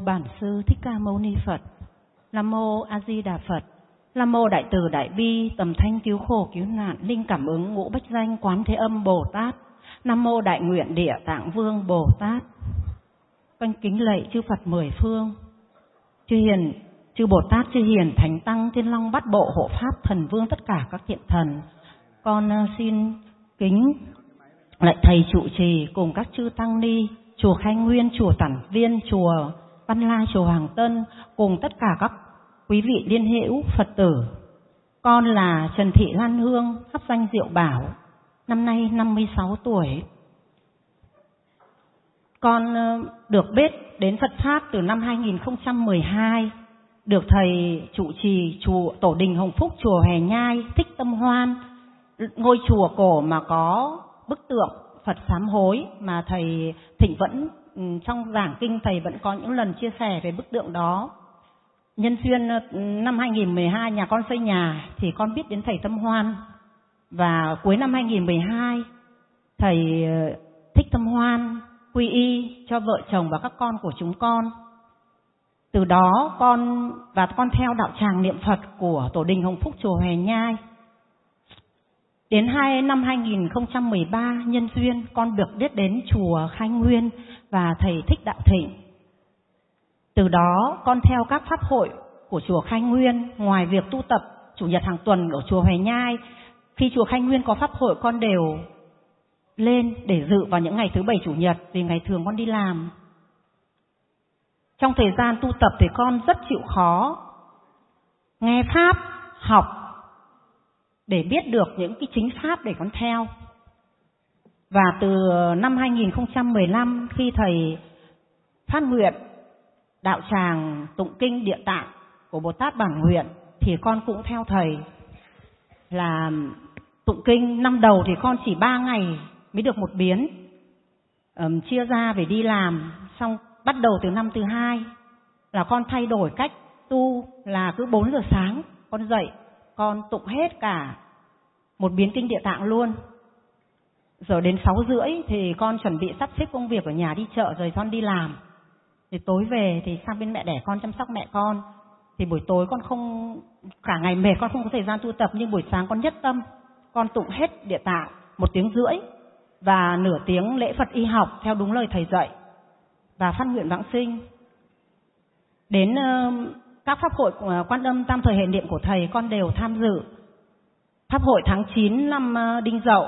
Bản Sư Thích Ca Mâu Ni Phật. Nam mô A Di Đà Phật. Nam mô Đại Từ Đại Bi Tầm Thanh Cứu Khổ Cứu Nạn Linh Cảm Ứng Ngũ Bách Danh Quán Thế Âm Bồ Tát. Nam mô Đại Nguyện Địa Tạng Vương Bồ Tát. Con kính lạy chư Phật mười phương, chư Bồ Tát, chư Hiền Thánh Tăng, Thiên Long Bát Bộ, Hộ Pháp, Thần Vương, tất cả các thiện thần. Con xin kính lạy thầy trụ trì cùng các chư tăng ni, chùa Khai Nguyên, chùa Tản Viên, chùa Văn Lai, chùa Hoàng Tân, cùng tất cả các quý vị liên hữu Phật tử. Con là Trần Thị Lan Hương, pháp danh Diệu Bảo, năm nay 56 tuổi. Con được biết đến Phật Pháp từ năm 2012, được thầy trụ trì chùa Tổ Đình Hồng Phúc, chùa Hòe Nhai, Thích Tâm Hoan, ngôi chùa cổ mà có bức tượng Phật sám hối mà thầy thỉnh vẫn trong giảng kinh thầy vẫn có những lần chia sẻ về bức tượng đó. Nhân duyên năm 2012 nhà con xây nhà thì con biết đến thầy Tâm Hoan, và cuối năm 2012 thầy Thích Tâm Hoan quy y cho vợ chồng và các con của chúng con. Từ đó con theo đạo tràng niệm Phật của Tổ Đình Hồng Phúc, chùa Hòe Nhai. Đến năm 2013 nhân duyên con được biết đến chùa Khai Nguyên và thầy Thích Đạo Thịnh. Từ đó con theo các pháp hội của chùa Khai Nguyên, ngoài việc tu tập chủ nhật hàng tuần ở chùa Hòe Nhai, khi chùa Khai Nguyên có pháp hội con đều lên để dự vào những ngày thứ Bảy Chủ nhật, vì ngày thường con đi làm. Trong thời gian tu tập thì con rất chịu khó nghe pháp, học để biết được những cái chính pháp để con theo. Và từ năm 2015 khi thầy phát nguyện đạo tràng tụng kinh Địa Tạng của Bồ Tát Bản Nguyện thì con cũng theo thầy là tụng kinh. Năm đầu thì con chỉ 3 ngày mới được một biến, chia ra về đi làm. Xong bắt đầu từ năm thứ 2 là con thay đổi cách tu, là cứ 4 giờ sáng con dậy con tụng hết cả một biến kinh Địa Tạng luôn. Rồi đến 6 rưỡi thì con chuẩn bị sắp xếp công việc ở nhà, đi chợ rồi con đi làm. Thì tối về thì sang bên mẹ đẻ con chăm sóc mẹ con. Thì buổi tối con không, cả ngày mệt con không có thời gian tu tập, nhưng buổi sáng con nhất tâm con tụng hết Địa Tạng 1 tiếng rưỡi và nửa tiếng lễ Phật y học theo đúng lời thầy dạy và phát nguyện vãng sinh. Đến các pháp hội Quan Âm Tam Thời Hệ Niệm của thầy con đều tham dự. Pháp hội tháng 9 năm Đinh Dậu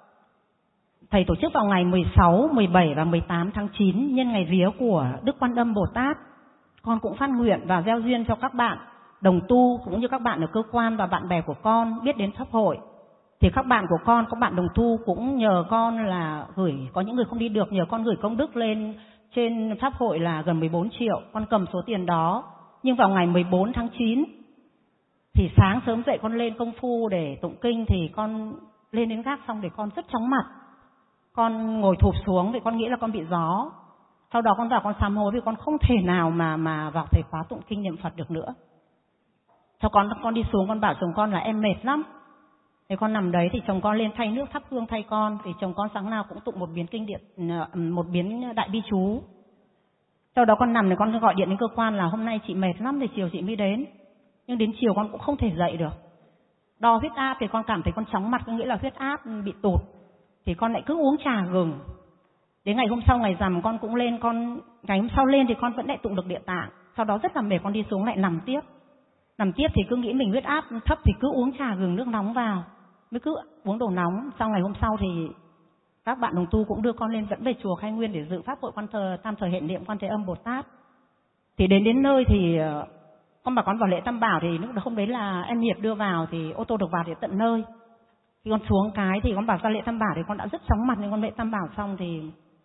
thầy tổ chức vào ngày 16, 17 và 18 tháng 9 nhân ngày vía của Đức Quan Âm Bồ Tát. Con cũng phát nguyện và gieo duyên cho các bạn đồng tu cũng như các bạn ở cơ quan và bạn bè của con biết đến pháp hội. Thì các bạn của con, các bạn đồng tu cũng nhờ con là gửi, có những người không đi được, nhờ con gửi công đức lên trên pháp hội là gần 14 triệu. Con cầm số tiền đó. Nhưng vào ngày 14 tháng 9 thì sáng sớm dậy con lên công phu để tụng kinh, thì con lên đến gác xong để con rất chóng mặt. Con ngồi thụp xuống vì con nghĩ là con bị gió. Sau đó con vào con sám hối vì con không thể nào mà vào thầy khóa tụng kinh niệm Phật được nữa. Sau con đi xuống con bảo chồng con là em mệt lắm. Thì con nằm đấy thì chồng con lên thay nước thắp hương thay con. Thì chồng con sáng nào cũng tụng một biến đại bi chú. Sau đó con nằm thì con gọi điện đến cơ quan là hôm nay chị mệt lắm thì chiều chị mới đến. Nhưng đến chiều con cũng không thể dậy được. Đo huyết áp thì con cảm thấy con chóng mặt, có nghĩa là huyết áp bị tụt. Thì con lại cứ uống trà gừng. Đến ngày hôm sau ngày rằm con cũng lên, ngày hôm sau lên thì con vẫn lại tụng được Địa Tạng. Sau đó rất là mệt con đi xuống lại nằm tiếp. Nằm tiếp thì cứ nghĩ mình huyết áp thấp thì cứ uống trà gừng nước nóng vào, mới cứ uống đồ nóng. Sau ngày hôm sau thì các bạn đồng tu cũng đưa con lên dẫn về chùa Khai Nguyên để dự pháp hội Tam Thời Hệ Niệm Quan Thế Âm Bồ Tát. Thì đến nơi thì con bảo con vào lễ Tam Bảo, thì lúc đó hôm đấy là em Hiệp đưa vào thì ô tô được vào đến tận nơi. Khi con xuống cái thì con bảo ra lễ Tam Bảo thì con đã rất chóng mặt, nên con lễ Tam Bảo xong thì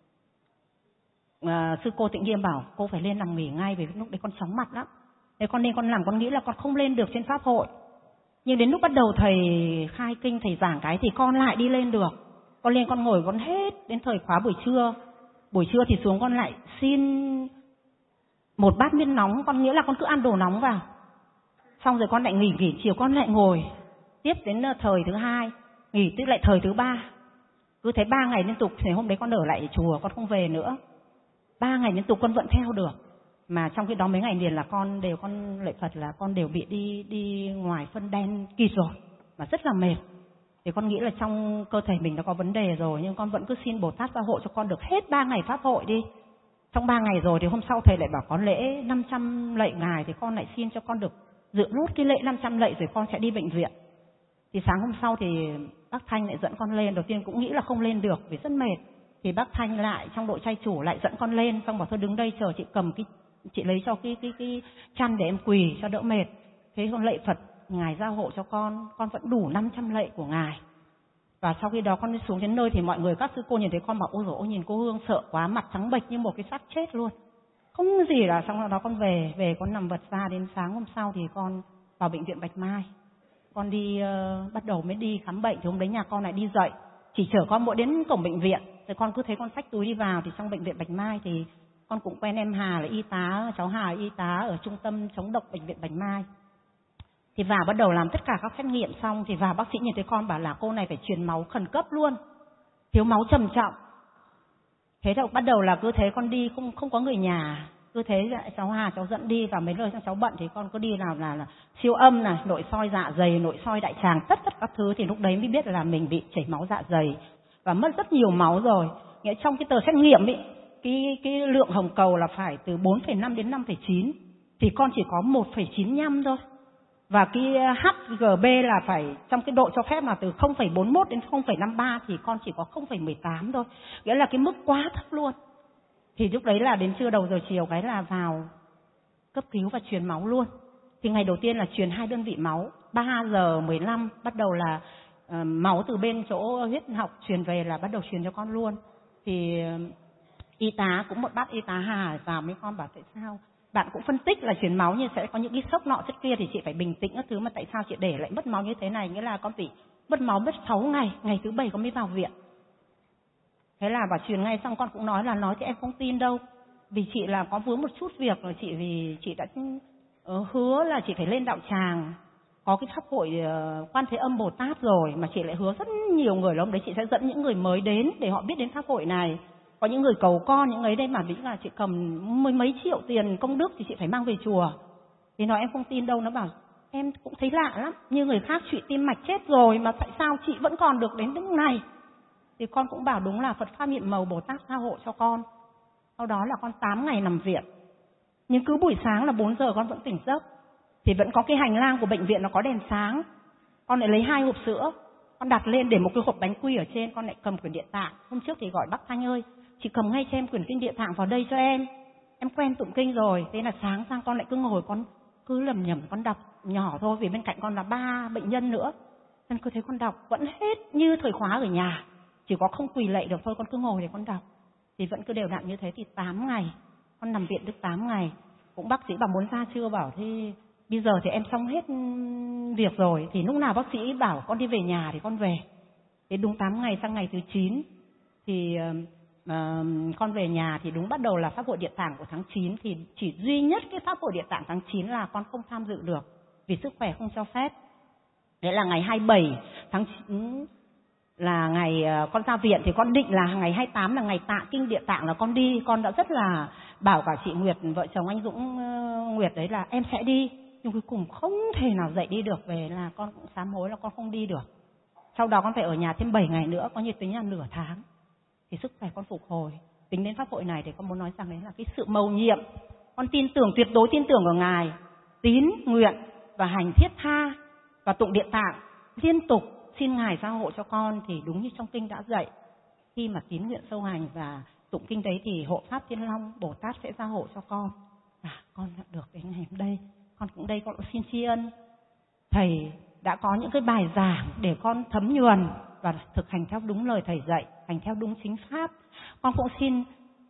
sư cô Tịnh Nghiêm bảo cô phải lên nằm nghỉ ngay vì lúc đấy con chóng mặt lắm. Thế con làm, con nghĩ là con không lên được trên pháp hội. Nhưng đến lúc bắt đầu thầy khai kinh, thầy giảng cái thì con lại đi lên được. Con lên con ngồi con hết đến thời khóa buổi trưa. Buổi trưa thì xuống con lại xin một bát miên nóng, con nghĩa là con cứ ăn đồ nóng vào. Xong rồi con lại nghỉ chiều con lại ngồi tiếp đến thời thứ 2, nghỉ tiếp lại thời thứ 3. Cứ thế 3 ngày liên tục thì hôm đấy con ở lại chùa, con không về nữa. 3 ngày liên tục con vẫn theo được. Mà trong cái đó mấy ngày liền là con lạy Phật là con đều bị đi ngoài phân đen kịt rồi, mà rất là mệt. Thì con nghĩ là trong cơ thể mình nó có vấn đề rồi, nhưng con vẫn cứ xin Bồ Tát gia hộ cho con được hết 3 ngày pháp hội đi. Trong 3 ngày rồi thì hôm sau thầy lại bảo có lễ 500 lạy ngài, thì con lại xin cho con được dự nốt cái lễ 500 lạy rồi con sẽ đi bệnh viện. Thì sáng hôm sau thì bác Thanh lại dẫn con lên, đầu tiên cũng nghĩ là không lên được vì rất mệt. Thì bác Thanh lại trong đội trai chủ lại dẫn con lên, xong bảo thôi đứng đây chờ chị cầm chị lấy cho cái chăn để em quỳ cho đỡ mệt. Thế con lạy Phật ngài gia hộ cho con vẫn đủ 500 lạy của ngài. Và sau khi đó con đi xuống đến nơi thì mọi người các sư cô nhìn thấy con bảo ôi dồi ôi nhìn cô Hương sợ quá, mặt trắng bệch như một cái xác chết luôn. Không gì là xong đó con về con nằm vật ra, đến sáng hôm sau thì con vào bệnh viện Bạch Mai. Con đi bắt đầu mới đi khám bệnh thì hôm đấy nhà con lại đi dậy. Chỉ chở con mỗi đến cổng bệnh viện, rồi con cứ thấy con xách túi đi vào thì trong bệnh viện Bạch Mai thì con cũng quen em Hà là y tá, cháu Hà là y tá ở trung tâm chống độc bệnh viện Bạch Mai. Thì vào bắt đầu làm tất cả các xét nghiệm xong thì vào bác sĩ nhìn thấy con bảo là cô này phải truyền máu khẩn cấp luôn, thiếu máu trầm trọng. Thế thì bắt đầu là cứ thế con đi không có người nhà, cứ thế cháu Hà cháu dẫn đi, và mấy nơi cháu bận thì con cứ đi làm là siêu âm này, nội soi dạ dày, nội soi đại tràng, tất các thứ. Thì lúc đấy mới biết là mình bị chảy máu dạ dày và mất rất nhiều máu rồi. Nghĩa trong cái tờ xét nghiệm ấy, cái lượng hồng cầu là phải từ 4,5 đến 5,9 thì con chỉ có 1,95 thôi. Và cái HGB là phải trong cái độ cho phép là từ 0,41 đến 0,53 thì con chỉ có 0,18 thôi. Nghĩa là cái mức quá thấp luôn. Thì lúc đấy là đến trưa đầu giờ chiều cái là vào cấp cứu và truyền máu luôn. Thì ngày đầu tiên là truyền 2 đơn vị máu, 3 giờ 15 bắt đầu là máu từ bên chỗ huyết học truyền về là bắt đầu truyền cho con luôn. Thì y tá cũng một bác y tá Hà vào mấy con bảo tại sao bạn cũng phân tích là truyền máu nhưng sẽ có những cái sốc nọ chất kia thì chị phải bình tĩnh các thứ, mà tại sao chị để lại mất máu như thế này, nghĩa là con bị mất máu mất 6 ngày, ngày thứ 7 con mới vào viện. Thế là bảo truyền ngay xong con cũng nói thì em không tin đâu, vì chị là có vướng một chút việc rồi chị, vì chị đã hứa là chị phải lên đạo tràng có cái pháp hội Quan Thế Âm Bồ Tát rồi, mà chị lại hứa rất nhiều người là hôm đấy chị sẽ dẫn những người mới đến để họ biết đến pháp hội này. Có những người cầu con, những ấy đây mà nghĩ là chị cầm mấy triệu tiền công đức thì chị phải mang về chùa. Thì nói em không tin đâu, nó bảo em cũng thấy lạ lắm, như người khác trụy tim mạch chết rồi mà tại sao chị vẫn còn được đến lúc này. Thì con cũng bảo đúng là Phật Pháp nhiệm màu Bồ Tát gia hộ cho con. Sau đó là con 8 ngày nằm viện. Nhưng cứ buổi sáng là 4 giờ con vẫn tỉnh giấc. Thì vẫn có cái hành lang của bệnh viện nó có đèn sáng. Con lại lấy 2 hộp sữa, con đặt lên để một cái hộp bánh quy ở trên, con lại cầm quyển Địa Tạng. Hôm trước thì gọi bác Thanh ơi, chị cầm ngay cho em quyển kinh Địa Tạng vào đây cho em quen tụng kinh rồi. Thế là sáng sang con lại cứ ngồi con cứ lầm nhầm con đọc nhỏ thôi, vì bên cạnh con là 3 bệnh nhân nữa. Nên cứ thấy con đọc vẫn hết như thời khóa ở nhà, chỉ có không quỳ lạy được thôi, con cứ ngồi để con đọc. Thì vẫn cứ đều đặn như thế. Thì 8 ngày con nằm viện được 8 ngày. Cũng bác sĩ bảo muốn ra chưa, bảo thì bây giờ thì em xong hết việc rồi. Thì lúc nào bác sĩ bảo con đi về nhà thì con về. Thế đúng 8 ngày sang ngày thứ 9 thì con về nhà. Thì đúng bắt đầu là Pháp hội Địa Tạng của tháng 9. Thì chỉ duy nhất cái Pháp hội Địa Tạng tháng 9 là con không tham dự được vì sức khỏe không cho phép. Đấy là ngày 27 tháng 9 là ngày con ra viện. Thì con định là ngày 28 là ngày tạ kinh Địa Tạng là con đi. Con đã rất là bảo cả chị Nguyệt, vợ chồng anh Dũng Nguyệt đấy là em sẽ đi. Nhưng cuối cùng không thể nào dậy đi được, về là con cũng sám hối là con không đi được. Sau đó con phải ở nhà thêm 7 ngày nữa, có như tính là nửa tháng thì sức khỏe con phục hồi. Tính đến pháp hội này thì con muốn nói rằng đấy là cái sự mầu nhiệm. Con tin tưởng, tuyệt đối tin tưởng vào Ngài, tín, nguyện và hành thiết tha và tụng Địa Tạng liên tục, xin Ngài gia hộ cho con. Thì đúng như trong kinh đã dạy, khi mà tín nguyện sâu hành và tụng kinh đấy thì hộ Pháp Thiên Long Bồ Tát sẽ gia hộ cho con. Con đã được đến ngày hôm đây. Con cũng xin tri ân thầy đã có những cái bài giảng để con thấm nhuần và thực hành theo đúng lời thầy dạy, hành theo đúng chính pháp. Con cũng xin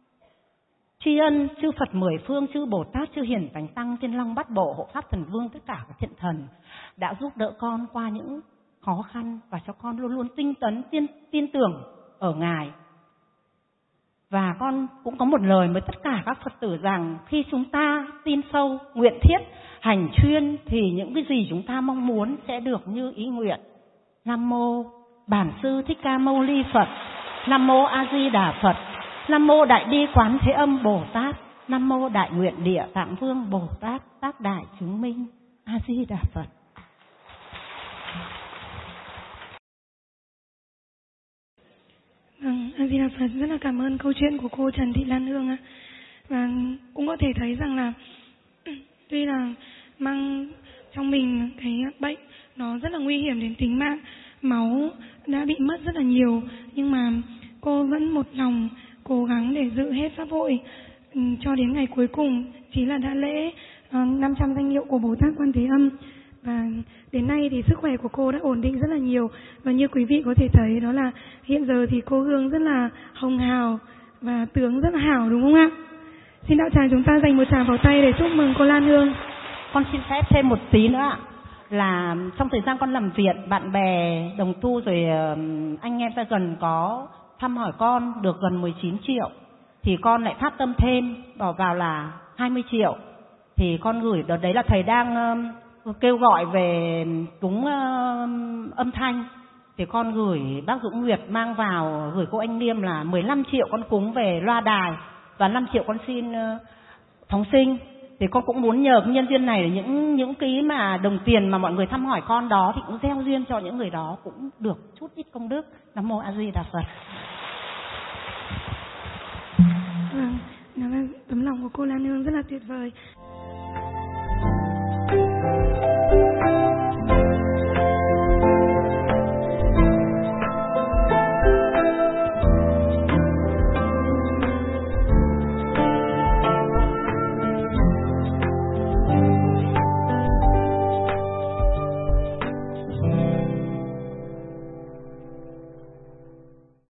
tri ân chư Phật 10 phương, chư Bồ Tát, chư Hiền Thánh Tăng, Thiên Long Bát Bộ, hộ Pháp Thần Vương, tất cả các thiện thần đã giúp đỡ con qua những khó khăn và cho con luôn luôn tinh tấn, tin tưởng ở Ngài. Và con cũng có một lời với tất cả các Phật tử rằng khi chúng ta tin sâu, nguyện thiết, hành chuyên thì những cái gì chúng ta mong muốn sẽ được như ý nguyện. Nam mô Bản Sư Thích Ca Mâu Ni Phật. Nam mô A Di Đà Phật. Nam mô Đại Bi Quán Thế Âm Bồ Tát. Nam mô Đại Nguyện Địa Tạng Vương Bồ Tát Tác Đại Chứng Minh. A Di Đà Phật. A Di Đà Phật. Rất là cảm ơn câu chuyện của cô Trần Thị Lan Hương ạ. Và cũng có thể thấy rằng là tuy là mang trong mình cái bệnh nó rất là nguy hiểm đến tính mạng, máu đã bị mất rất là nhiều, nhưng mà cô vẫn một lòng cố gắng để giữ hết pháp hội cho đến ngày cuối cùng, chính là đã lễ 500 danh hiệu của Bồ Tát Quan Thế Âm. Và đến nay thì sức khỏe của cô đã ổn định rất là nhiều. Và như quý vị có thể thấy đó là hiện giờ thì cô Hương rất là hồng hào và tướng rất là hảo, đúng không ạ? Xin đạo tràng chúng ta dành một tràng pháo tay để chúc mừng cô Lan Hương. Con xin phép thêm một tí nữa ạ. Là trong thời gian con làm viện, bạn bè, đồng tu rồi anh em ta gần có thăm hỏi con được gần 19 triệu. Thì con lại phát tâm thêm, bỏ vào là 20 triệu. Thì con gửi, đợt đấy là thầy đang kêu gọi về cúng âm thanh. Thì con gửi bác Dũng Nguyệt mang vào, gửi cô Anh Liêm là 15 triệu con cúng về loa đài. Và 5 triệu con xin phóng sinh. Thì con cũng muốn nhờ cái nhân duyên này, những cái mà đồng tiền mà mọi người thăm hỏi con đó thì cũng gieo duyên cho những người đó cũng được chút ít công đức. Nam mô A Di Đà Phật. Vâng, đó là tấm lòng của cô Lan Hương rất là tuyệt vời.